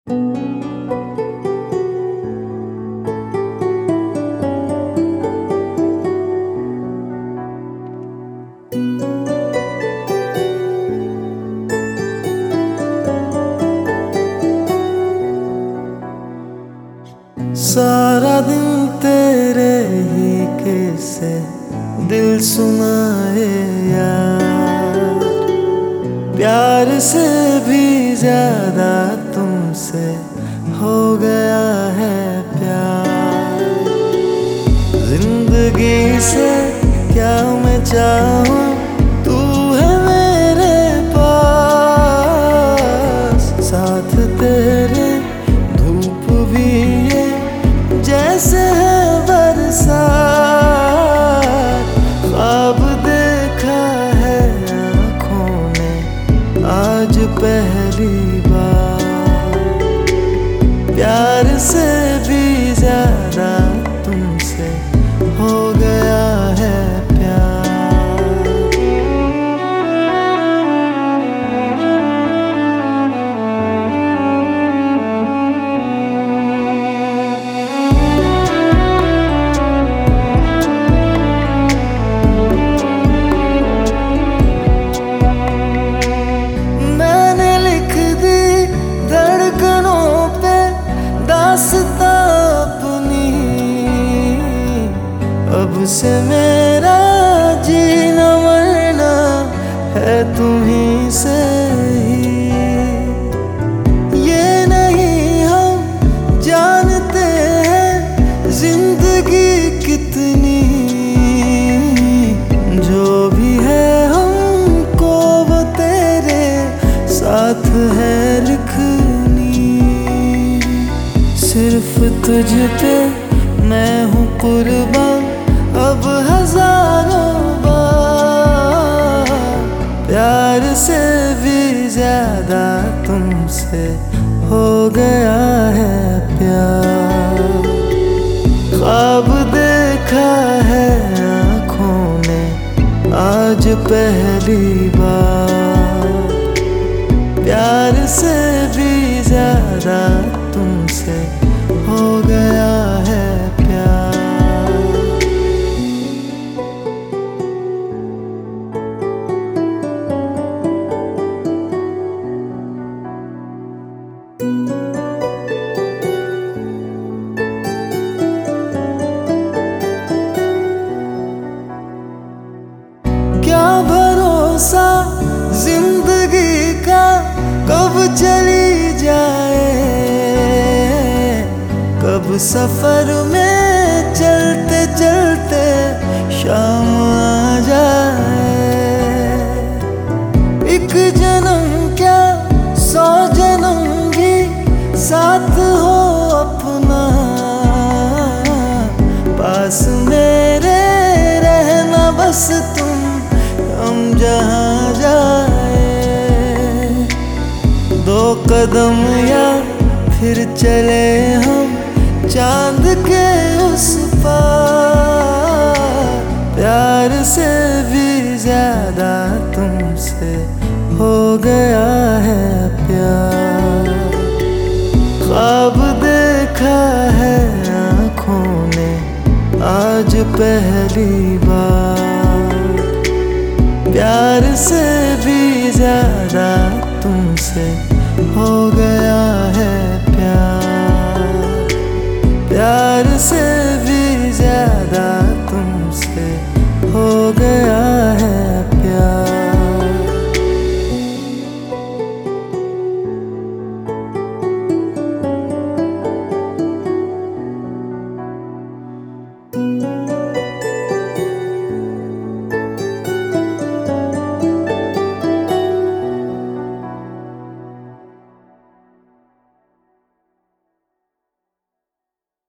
सारा दिन तेरे ही किस्से दिल सुनाए यार, प्यार से भी ज्यादा तुमसे हो गया है प्यार। जिंदगी से क्या मैं चाहूँ, तू है मेरे पास, साथ तेरे धूप भी ये जैसे है बरसात। ख्वाब देखा है आँखों ने आज पहली बार, प्यार से भी ज्यादा तुमसे हो गया है प्यार। अपनी अब से मेरा जीना मरना है तुम्हीं से ही। ये नहीं हम जानते हैं जिंदगी कितनी, जो भी है हमको वो तेरे साथ है लिखनी। सिर्फ तुझ पे मैं हूँ कुर्बान अब हजारों बार, प्यार से भी ज्यादा तुमसे हो गया है प्यार। ख्वाब देखा है आँखों ने आज पहली बार, प्यार से भी ज्यादा तुमसे हो गया है प्यार। क्या भरोसा जिंदगी का कब चली जाए, कब सफर में चलते चलते शाम आ जाए। एक जन्म क्या 100 जन्म भी साथ हो अपना, पास मेरे रहना बस तुम हम जहाँ जाए। 2 कदम या फिर चले हम चांद के उस पार, प्यार से भी ज्यादा तुमसे हो गया है प्यार। ख्वाब देखा है आँखों ने आज पहली बार, प्यार से भी ज्यादा तुमसे हो गया है प्यार। प्यार से भी ज्यादा तुमसे हो गया